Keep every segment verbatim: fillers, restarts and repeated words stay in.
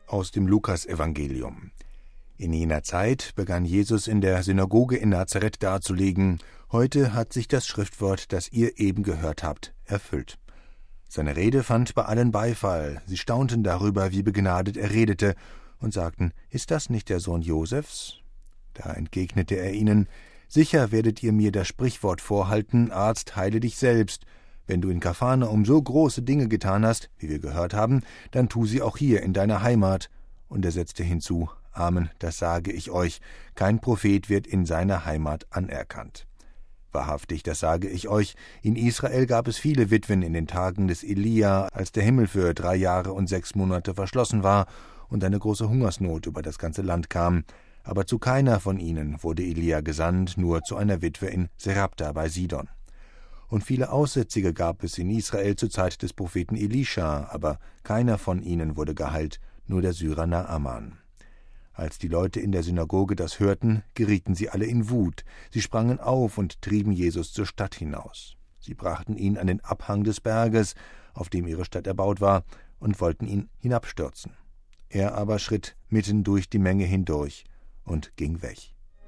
Aus dem Lukasevangelium. In jener Zeit begann Jesus in der Synagoge in Nazareth darzulegen: Heute hat sich das Schriftwort, das ihr eben gehört habt, erfüllt. Seine Rede fand bei allen Beifall. Sie staunten darüber, wie begnadet er redete, und sagten: Ist das nicht der Sohn Josefs? Da entgegnete er ihnen: Sicher werdet ihr mir das Sprichwort vorhalten: Arzt, heile dich selbst. Wenn du in Kapharnaum so große Dinge getan hast, wie wir gehört haben, dann tu sie auch hier in deiner Heimat. Und er setzte hinzu: Amen, das sage ich euch, kein Prophet wird in seiner Heimat anerkannt. Wahrhaftig, das sage ich euch, in Israel gab es viele Witwen in den Tagen des Elia, als der Himmel für drei Jahre und sechs Monate verschlossen war und eine große Hungersnot über das ganze Land kam. Aber zu keiner von ihnen wurde Elia gesandt, nur zu einer Witwe in Serapta bei Sidon. Und viele Aussätzige gab es in Israel zur Zeit des Propheten Elisha, aber keiner von ihnen wurde geheilt, nur der Syrer Naaman. Als die Leute in der Synagoge das hörten, gerieten sie alle in Wut. Sie sprangen auf und trieben Jesus zur Stadt hinaus. Sie brachten ihn an den Abhang des Berges, auf dem ihre Stadt erbaut war, und wollten ihn hinabstürzen. Er aber schritt mitten durch die Menge hindurch und ging weg.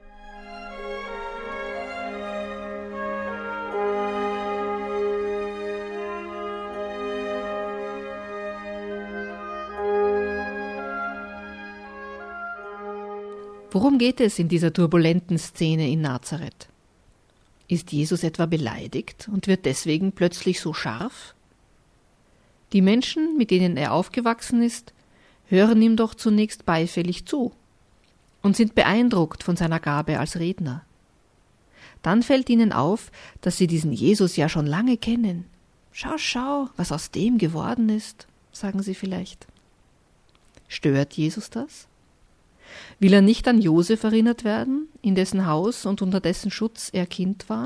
Worum geht es in dieser turbulenten Szene in Nazareth? Ist Jesus etwa beleidigt und wird deswegen plötzlich so scharf? Die Menschen, mit denen er aufgewachsen ist, hören ihm doch zunächst beifällig zu und sind beeindruckt von seiner Gabe als Redner. Dann fällt ihnen auf, dass sie diesen Jesus ja schon lange kennen. Schau, schau, was aus dem geworden ist, sagen sie vielleicht. Stört Jesus das? Will er nicht an Josef erinnert werden, in dessen Haus und unter dessen Schutz er Kind war?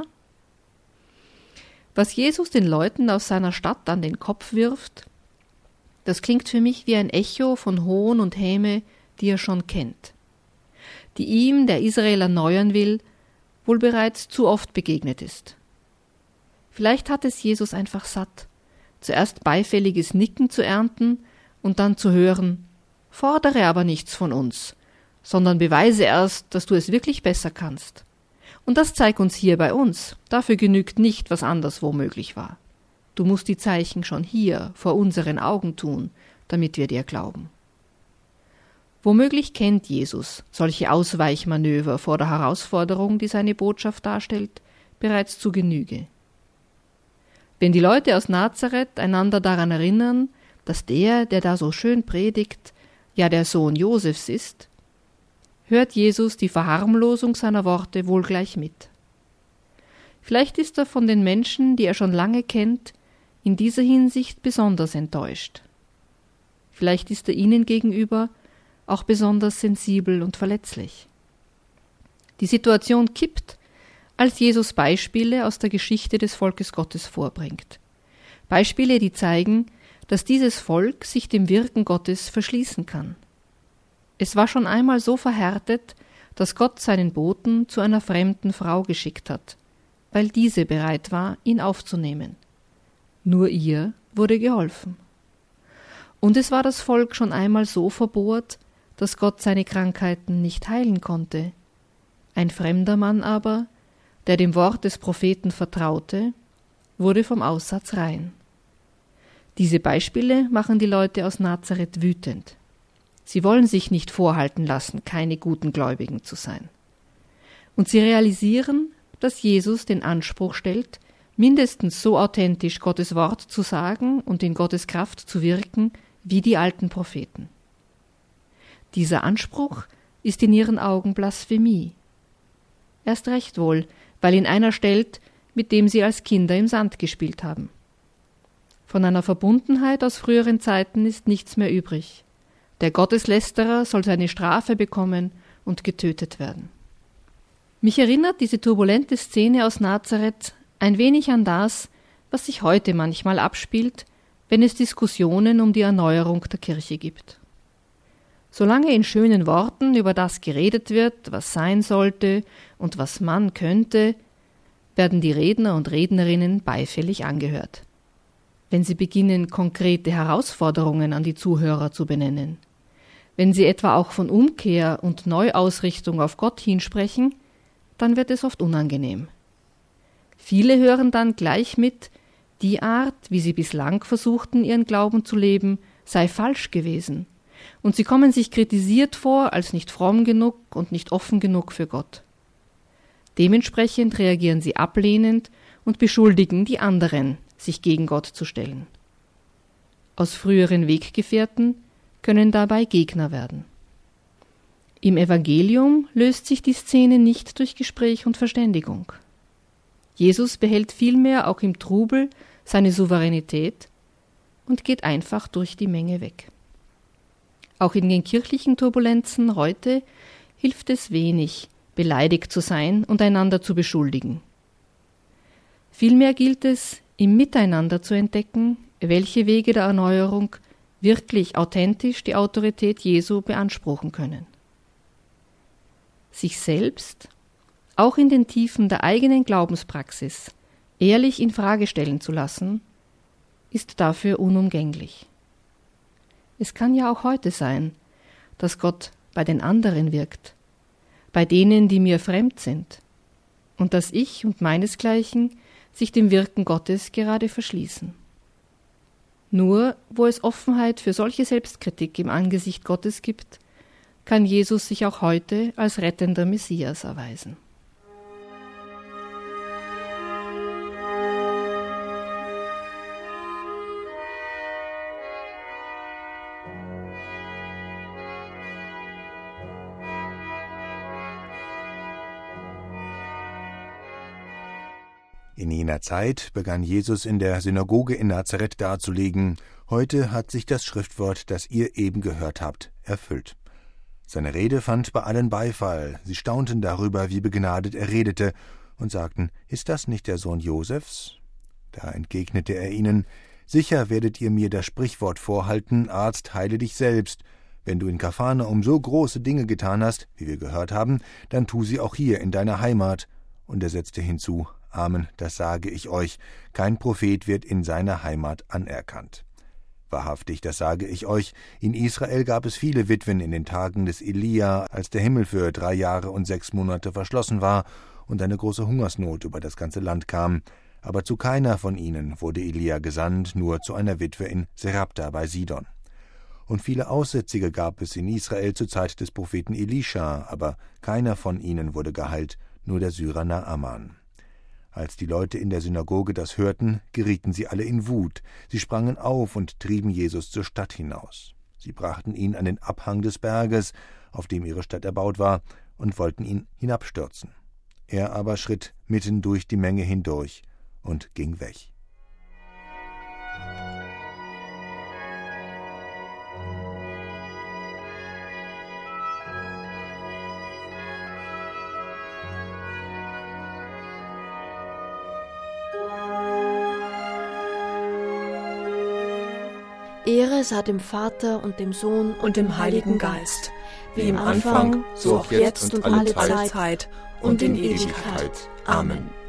Was Jesus den Leuten aus seiner Stadt an den Kopf wirft, das klingt für mich wie ein Echo von Hohn und Häme, die er schon kennt, die ihm, der Israel erneuern will, wohl bereits zu oft begegnet ist. Vielleicht hat es Jesus einfach satt, zuerst beifälliges Nicken zu ernten und dann zu hören: Fordere aber nichts von uns, sondern beweise erst, dass du es wirklich besser kannst. Und das zeig uns hier bei uns. Dafür genügt nicht, was anderswo möglich war. Du musst die Zeichen schon hier, vor unseren Augen tun, damit wir dir glauben. Womöglich kennt Jesus solche Ausweichmanöver vor der Herausforderung, die seine Botschaft darstellt, bereits zu Genüge. Wenn die Leute aus Nazareth einander daran erinnern, dass der, der da so schön predigt, ja der Sohn Josefs ist, hört Jesus die Verharmlosung seiner Worte wohl gleich mit. Vielleicht ist er von den Menschen, die er schon lange kennt, in dieser Hinsicht besonders enttäuscht. Vielleicht ist er ihnen gegenüber auch besonders sensibel und verletzlich. Die Situation kippt, als Jesus Beispiele aus der Geschichte des Volkes Gottes vorbringt. Beispiele, die zeigen, dass dieses Volk sich dem Wirken Gottes verschließen kann. Es war schon einmal so verhärtet, dass Gott seinen Boten zu einer fremden Frau geschickt hat, weil diese bereit war, ihn aufzunehmen. Nur ihr wurde geholfen. Und es war das Volk schon einmal so verbohrt, dass Gott seine Krankheiten nicht heilen konnte. Ein fremder Mann aber, der dem Wort des Propheten vertraute, wurde vom Aussatz rein. Diese Beispiele machen die Leute aus Nazareth wütend. Sie wollen sich nicht vorhalten lassen, keine guten Gläubigen zu sein. Und sie realisieren, dass Jesus den Anspruch stellt, mindestens so authentisch Gottes Wort zu sagen und in Gottes Kraft zu wirken, wie die alten Propheten. Dieser Anspruch ist in ihren Augen Blasphemie. Erst recht wohl, weil ihn einer stellt, mit dem sie als Kinder im Sand gespielt haben. Von einer Verbundenheit aus früheren Zeiten ist nichts mehr übrig. Der Gotteslästerer soll seine Strafe bekommen und getötet werden. Mich erinnert diese turbulente Szene aus Nazareth ein wenig an das, was sich heute manchmal abspielt, wenn es Diskussionen um die Erneuerung der Kirche gibt. Solange in schönen Worten über das geredet wird, was sein sollte und was man könnte, werden die Redner und Rednerinnen beifällig angehört. Wenn sie beginnen, konkrete Herausforderungen an die Zuhörer zu benennen, Wenn sie etwa auch von Umkehr und Neuausrichtung auf Gott hinsprechen, dann wird es oft unangenehm. Viele hören dann gleich mit, die Art, wie sie bislang versuchten, ihren Glauben zu leben, sei falsch gewesen, und sie kommen sich kritisiert vor als nicht fromm genug und nicht offen genug für Gott. Dementsprechend reagieren sie ablehnend und beschuldigen die anderen, sich gegen Gott zu stellen. Aus früheren Weggefährten können dabei Gegner werden. Im Evangelium löst sich die Szene nicht durch Gespräch und Verständigung. Jesus behält vielmehr auch im Trubel seine Souveränität und geht einfach durch die Menge weg. Auch in den kirchlichen Turbulenzen heute hilft es wenig, beleidigt zu sein und einander zu beschuldigen. Vielmehr gilt es, im Miteinander zu entdecken, welche Wege der Erneuerung wirklich authentisch die Autorität Jesu beanspruchen können. Sich selbst, auch in den Tiefen der eigenen Glaubenspraxis, ehrlich in Frage stellen zu lassen, ist dafür unumgänglich. Es kann ja auch heute sein, dass Gott bei den anderen wirkt, bei denen, die mir fremd sind, und dass ich und meinesgleichen sich dem Wirken Gottes gerade verschließen. Nur wo es Offenheit für solche Selbstkritik im Angesicht Gottes gibt, kann Jesus sich auch heute als rettender Messias erweisen. In jener Zeit begann Jesus in der Synagoge in Nazareth darzulegen, heute hat sich das Schriftwort, das ihr eben gehört habt, erfüllt. Seine Rede fand bei allen Beifall, sie staunten darüber, wie begnadet er redete, und sagten, ist das nicht der Sohn Josefs? Da entgegnete er ihnen, sicher werdet ihr mir das Sprichwort vorhalten, Arzt, heile dich selbst. Wenn du in Kapharnaum so große Dinge getan hast, wie wir gehört haben, dann tu sie auch hier in deiner Heimat. Und er setzte hinzu, Amen, das sage ich euch, kein Prophet wird in seiner Heimat anerkannt. Wahrhaftig, das sage ich euch, in Israel gab es viele Witwen in den Tagen des Elia, als der Himmel für drei Jahre und sechs Monate verschlossen war und eine große Hungersnot über das ganze Land kam. Aber zu keiner von ihnen wurde Elia gesandt, nur zu einer Witwe in Serapta bei Sidon. Und viele Aussätzige gab es in Israel zur Zeit des Propheten Elisha, aber keiner von ihnen wurde geheilt, nur der Syrer Naaman. Als die Leute in der Synagoge das hörten, gerieten sie alle in Wut. Sie sprangen auf und trieben Jesus zur Stadt hinaus. Sie brachten ihn an den Abhang des Berges, auf dem ihre Stadt erbaut war, und wollten ihn hinabstürzen. Er aber schritt mitten durch die Menge hindurch und ging weg. Ehre sei dem Vater und dem Sohn und dem Heiligen Geist, wie im Anfang, so auch jetzt und alle Zeit und in Ewigkeit. Amen.